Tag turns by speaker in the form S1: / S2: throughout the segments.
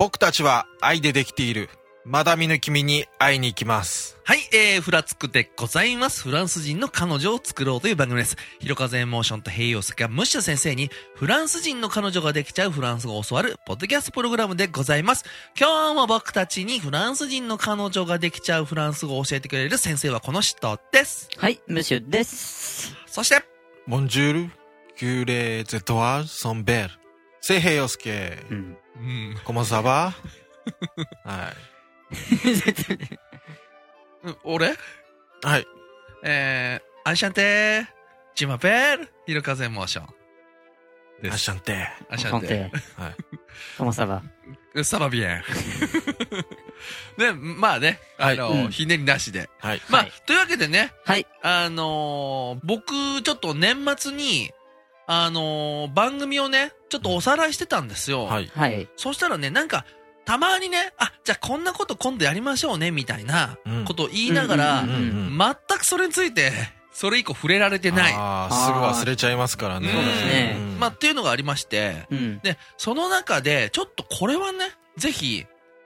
S1: 僕たちは愛でできている。まだ見ぬ君に会いに行きます。
S2: はい、フラつくでございます。フランス人の彼女を作ろうという番組です。ひろかぜエモーションと併用すがムッシュ先生にフランス人の彼女ができちゃうフランス語を教わるポッドキャストプログラムでございます。今日も僕たちにフランス人の彼女ができちゃうフランス語を教えてくれる先生はこの人です。
S3: はい、ムッシュです。
S2: そして、
S1: ボンジュール、キュレゼトワール、ソンベル。せいへいよすけ。コモサバはい。
S2: 俺
S1: はい。
S2: アンシャンテー、ジマペール、ヒロカゼモーションです。
S1: アンシャンテ
S2: ー。アンシャンテー。
S3: はい。コモサバ。
S2: サバビエン。ね、まあね、ひねりなしで。
S1: はい。
S2: まあ、というわけでね、
S3: はい。
S2: 僕、ちょっと年末に、番組をね、ちょっとおさらいしてたんですよ。
S1: はい。
S3: はい。
S2: そしたらね、なんか、たまにね、じゃあこんなこと今度やりましょうね、みたいなことを言いながら、全くそれについて、それ以降触れられてない。
S1: すぐ忘れちゃいますからね。
S3: そうですね。
S2: まあ、っていうのがありまして、で、その中で、ちょっとこれはね、ぜひ、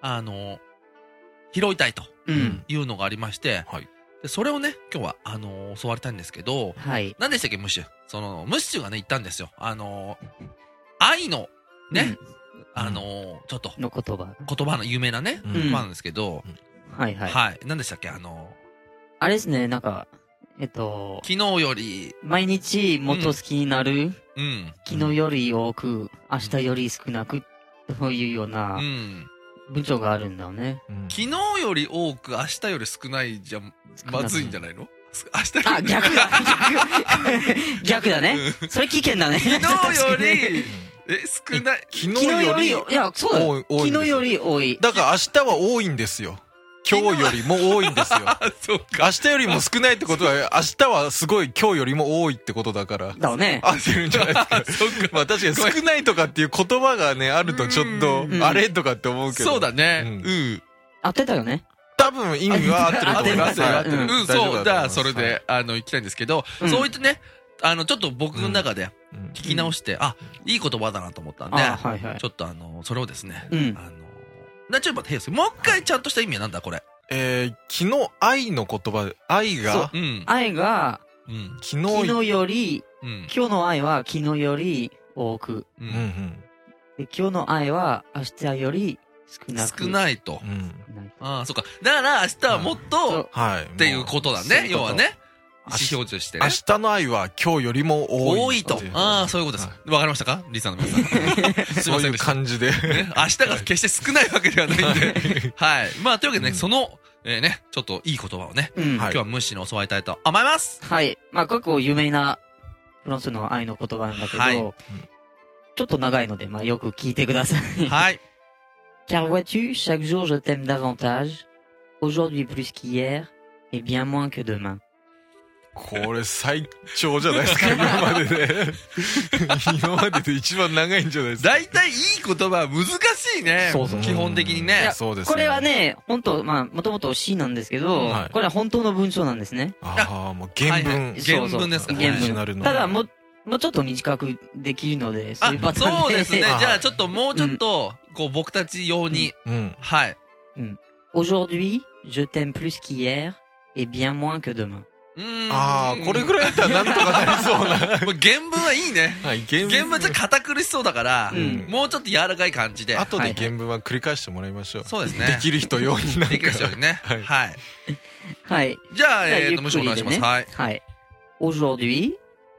S2: 拾いたいというのがありまして、でそれをね、今日は、教わりたいんですけど、何でしたっけ、ムッシュ。ムッシュがね、言ったんですよ。愛の、ね、ちょっと、
S3: の言
S2: 葉の有名なね、言葉なんですけど、はいはい。はい。何でしたっけ、
S3: あれですね、なんか、
S2: 昨日より、
S3: 毎日もっと好きになる、昨日より多く、明日より少なく、というような、文章があるんだよね。
S2: 昨日より多く、明日より少ないじゃ、まずいんじゃないの？明日より。
S3: 逆だ。逆だね。それ危険だね。
S2: 昨日より、少ない。
S3: 昨日より、いや、そうだよ。昨日より多い。
S1: だから明日は多いんですよ。今日よりも多いんですよ。
S2: そうか。
S1: 明日よりも少ないってことは、明日はすごい今日よりも多いってことだから。
S3: だね。
S1: 合ってるんじゃないですか。そうか。まあ確かに少ないとかっていう言葉がね、あるとちょっと、あれとかって思うけど。
S2: そうだね。
S3: 合ってたよね。
S1: 多分意味は合ってると思います。
S2: 合ってる。そう。じゃあそれで、行きたいんですけど、そういってね、ちょっと僕の中で聞き直して、いい言葉だなと思ったんで、ちょっとそれをですね、ちょっと待って、もう一回ちゃんとした意味はなんだこれ。
S1: 昨日愛の言葉で、愛が、
S3: 昨日より、今日の愛は昨日より多く、で今日の愛は明日より
S2: 少ないと。そうか。だから明日はもっと、っていうことだね、要はね。意思表示してね。
S1: 明日の愛は今日よりも多い。
S2: 多いと。そういうことです。わかりましたかリサの皆さん。すいませんでした。
S1: そういう感じで。
S2: 明日が決して少ないわけではないんで。はい。まあ、というわけでね、その、ね、ちょっといい言葉をね、今日はムッシュに教わりたいと思います。
S3: はい。まあ、結構有名なフランスの愛の言葉なんだけど、ちょっと長いので、まあ、よく聞いてください。
S2: はい。
S3: Car vois-tu, chaque jour je t'aime davantage, aujourd'hui plus qu'hier, et bien moins que demain.
S1: これ最長じゃないですか、今までで。今までで一番長いんじゃないですか。
S2: 大体いい言葉は難しいね。基本的にね。
S1: そうです。
S3: これはね、本当まあ、もともと詩なんですけど、これは本当の文章なんですね。
S1: もう原文。
S2: 原文ですか。
S3: 原文。ただもうちょっと短くできるので、そういうパターンで。
S2: そうですね。じゃあちょっともうちょっと、こう僕たち用に。はい。
S3: Aujourd'hui, je t'aime plus qu'hier, et bien moins que demain.
S1: これぐらいだったらなんとかなりそうな。
S2: 原文はいいね。原文じゃ堅苦しそうだから、もうちょっと柔らかい感じで。
S1: 後で原文は繰り返してもらいましょう。
S2: そうですね。
S1: できる人用になんか。
S2: できる人用にね。はい。
S3: はい。
S2: じゃあ、もしお願いします。はい。
S3: はい。Aujourd'hui,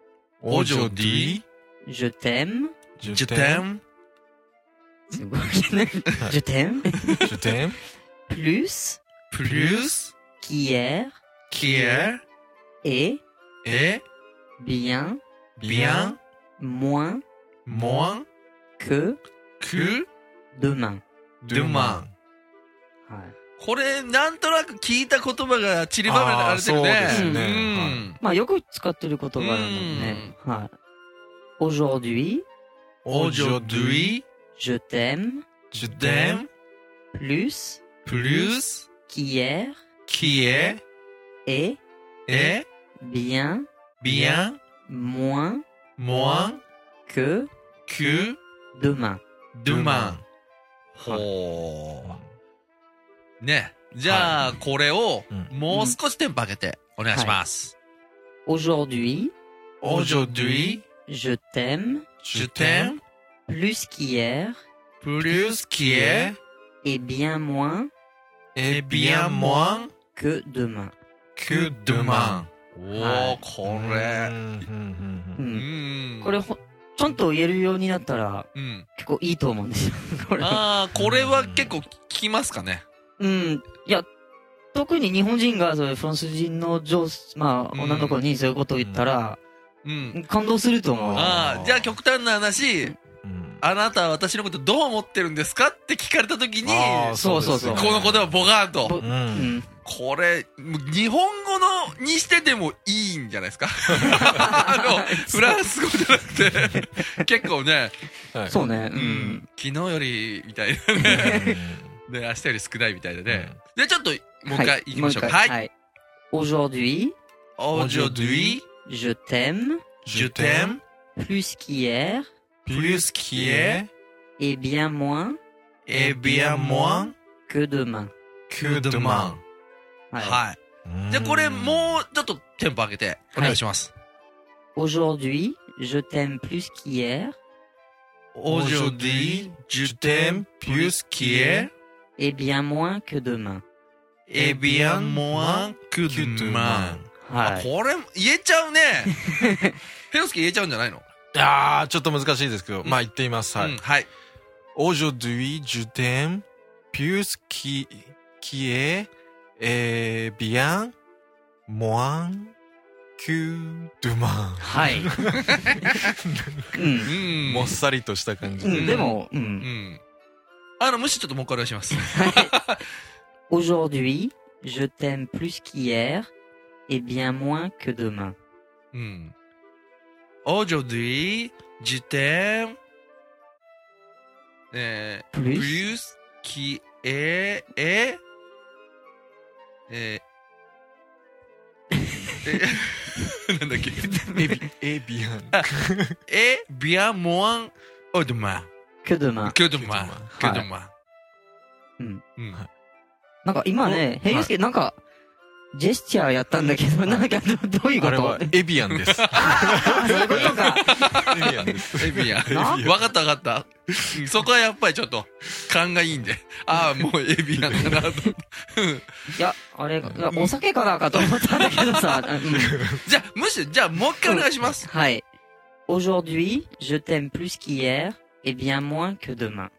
S2: je
S3: t'aime,
S2: je t'aime,
S3: すごいね。je t'aime, plus, qu'hier, et, bien, moins, que, demain.
S2: これ、なんとなく聞いた言葉が散りばめられてるね。
S1: そうですね。
S3: まあ、よく使ってる言葉なのでね。はい。Aujourd'hui, je t'aime, plus, qu'hier, et, bien, moins, que, demain.
S2: ほう。ね。じゃあ、これを、もう少しテンポ上げて、お願いします。
S3: Aujourd'hui,
S2: je
S3: t'aime, plus qu'hier, et bien moins, que demain.
S2: おー、これ。
S3: これ、ちゃんと言えるようになったら、結構いいと思うんですよ。
S2: これは結構聞きますかね。
S3: いや、特に日本人が、フランス人の女の子にそういうことを言ったら、感動すると思う。
S2: じゃあ極端な話、あなたは私のことどう思ってるんですかって聞かれたときに、
S3: そう。こ
S2: の言葉ボガーンと。これ、日本語にしててもいいんじゃないですか。フランス語じゃなくて、結構ね、
S3: そうね。
S2: 昨日より、みたいなね。で、明日より少ないみたいなね。で、ちょっと、もう一回行きましょうか。はい。
S3: Aujourd'hui,
S2: je t'aime,
S3: plus qu'hier, et bien moins, que demain.
S2: はい。じゃあこれもうちょっとテンポ上げてお願いします。
S3: Aujourd'hui, je t'aime plus qu'hier.
S1: Aujourd'hui, je t'aime plus qu'hier.
S3: Et bien moins que demain.
S2: Et bien moins que demain.
S3: はい。
S2: これ言えちゃうね。ヘロスケ言えちゃうんじゃないの？
S1: いやー、ちょっと難しいですけど、まあ言ってみます。はい。
S2: はい。
S1: Aujourd'hui, je t'aime plus qu'hier. Et bien, moins que demain.
S3: はい。
S1: もっさりとした感じで。
S3: でも、
S2: むしちょっともう一回お願いします。
S3: Aujourd'hui, je t'aime plus qu'hier, et bien moins que demain.
S2: Aujourd'hui, je t'aime plus qu'hier, etなんだっけ
S1: え、bien.
S2: え、bien moins au demain.
S3: que demain. なんか今ね、ヘイユスケなんか、ジェスチャーやったんだけど、なんか、どういうこと？
S1: あれは、エビアンです。
S3: そういうことか。
S1: エビアンです。
S2: エビアン。わかった。そこはやっぱりちょっと、勘がいいんで。もうエビアンだなと。い
S3: や、あれ、お酒かなかと思ったんだけどさ。
S2: じゃあもう一回お願いします。
S3: はい。Aujourd'hui, je t'aime plus qu'hier, et bien moins que demain.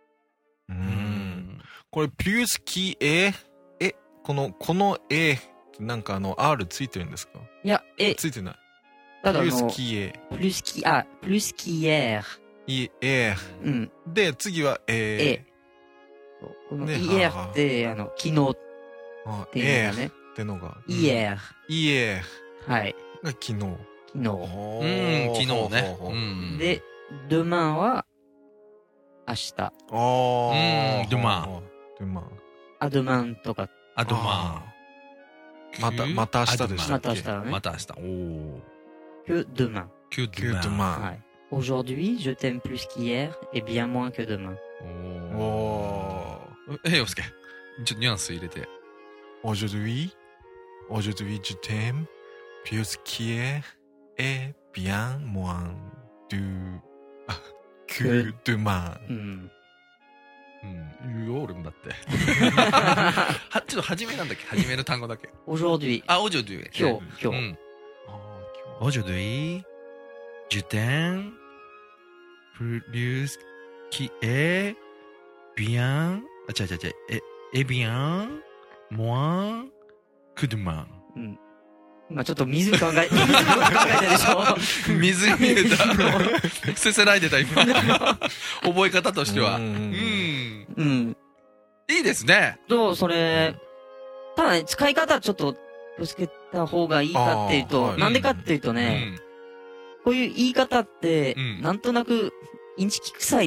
S1: これ、plus qu'hier、この A、なんかR ついてるんですか？
S3: いや、
S1: ついてない。
S3: ただ
S1: plus qu'hier。
S3: plus qu'hier。
S1: hier。で、次は
S3: この hier って、昨日っていうのがね。
S1: ってのが。
S3: hier。はい。
S1: が昨日。
S3: 昨日
S2: ね。
S3: で、demain は、明日。
S2: demain。
S3: あ、demain とか。
S2: あと
S1: また明日でしたっけ？
S3: また明日だね。
S2: また明日。
S3: que demain.
S1: demain.
S3: Aujourd'hui, je t'aime plus qu'hier, et bien moins que demain.
S2: ヨスケ。ちょっとニュアンス入れて。
S1: Aujourd'hui, je t'aime plus qu'hier, et bien moins que demain.
S2: 言うよ、俺もだって。ちょっと初めなんだっけ？初めの単語だけ。
S3: aujourd'hui。
S2: aujourd'hui。
S3: 今日。
S2: aujourd'hui, je t'aime plus qu'hier, bien, et bien, moins que demain。
S3: 今ちょっと水考えてでしょ？
S2: 水に見えた。せせらいでた、今。覚え方としては。いいですね。
S3: それ、ただね、使い方ちょっと気をつけた方がいいかっていうと、なんでかっていうとね、こういう言い方って、なんとなく、インチキ臭い。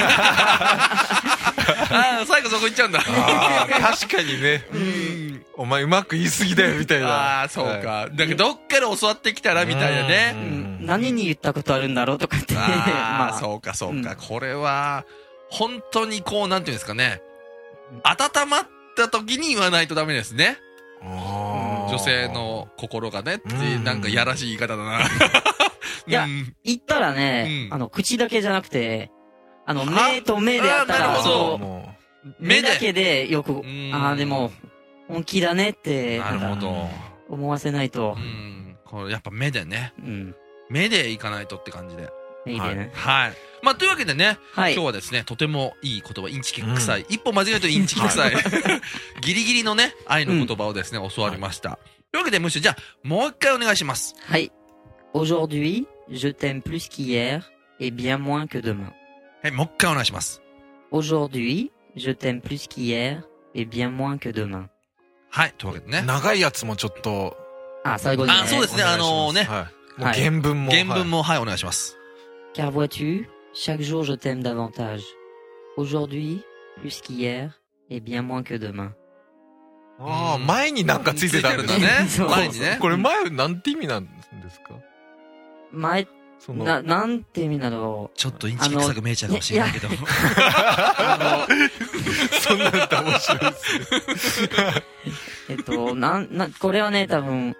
S2: 最後そこ行っちゃうんだ。
S1: 確かにね。お前うまく言い過ぎだよ、みたいな。
S2: そうか。だけど、どっから教わってきたら、みたいなね。
S3: 何に言ったことあるんだろうとかって。
S2: そうか。これは、 本当にこう、なんていうんですかね。温まった時に言わないとダメですね。女性の心がねって、なんかやらしい言い方だな。
S3: いや、言ったらね、口だけじゃなくて、目と目であったら、目だけでよく、でも、本気だねって、
S2: なるほど。
S3: 思わせないと。
S2: これやっぱ目でね。目でいかないとって感じで。
S3: 目でね。
S2: はい。まあ、というわけでね、今日はですね、とてもいい言葉、インチキ臭い。一歩間違えるとインチキ臭い。ギリギリのね、愛の言葉をですね、教わりました。というわけで、むしろ、じゃあ、もう一回お願いします。
S3: はい。Aujourd'hui, je t'aime plus qu'hier et bien moins que demain.
S2: はい、もう一回お願いします。
S3: Aujourd'hui, je t'aime plus qu'hier et bien moins que demain.
S2: はい、というわけでね。
S1: 長いやつもちょっと。
S3: 最後にね。
S2: そうですね、ね。
S1: もう原文も。
S2: 原文も、はい、お願いします。
S3: Car vois-tu, chaque jour je t'aime davantage. Aujourd'hui, plus qu'hier et bien moins que demain.
S1: 前になんかついてたんだね。
S2: 前にね。
S1: これ前なんて意味なんですか？
S3: 前、なんて意味なの？
S2: ちょっとインチキ臭く見えちゃうかもしれないけど。
S1: そんなんだ面白いです
S3: ね。これはね、多分、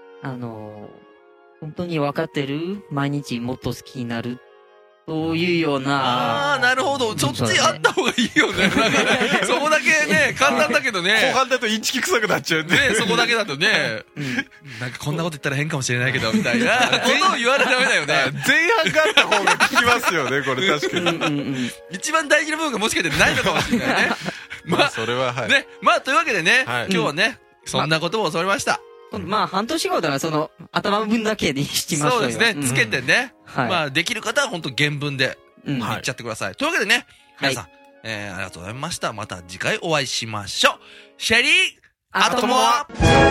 S3: 本当に分かってる？毎日もっと好きになる。そういうような。
S2: なるほど。そっちあった方がいいよね。そこだけね、簡単だけどね。
S1: 後半だとインチキ臭くなっちゃうね。
S2: そこだけだとね。なんかこんなこと言ったら変かもしれないけど、みたいなことを言われダメだよね。
S1: 前半があった方が聞きますよね、これ確かに。
S2: 一番大事な部分がもしかしてないのかもしれないね。
S1: まあ、それははい。
S2: ね、まあ、というわけでね、今日はね、そんなことを教わりました。
S3: まあ、半年後だから、頭分だけにしましょうよ。
S2: そうですね。つけてね。まあ、できる方は本当原文で言っちゃってください。というわけでね、皆さん、ありがとうございました。また次回お会いしましょう。シェリー、アトモア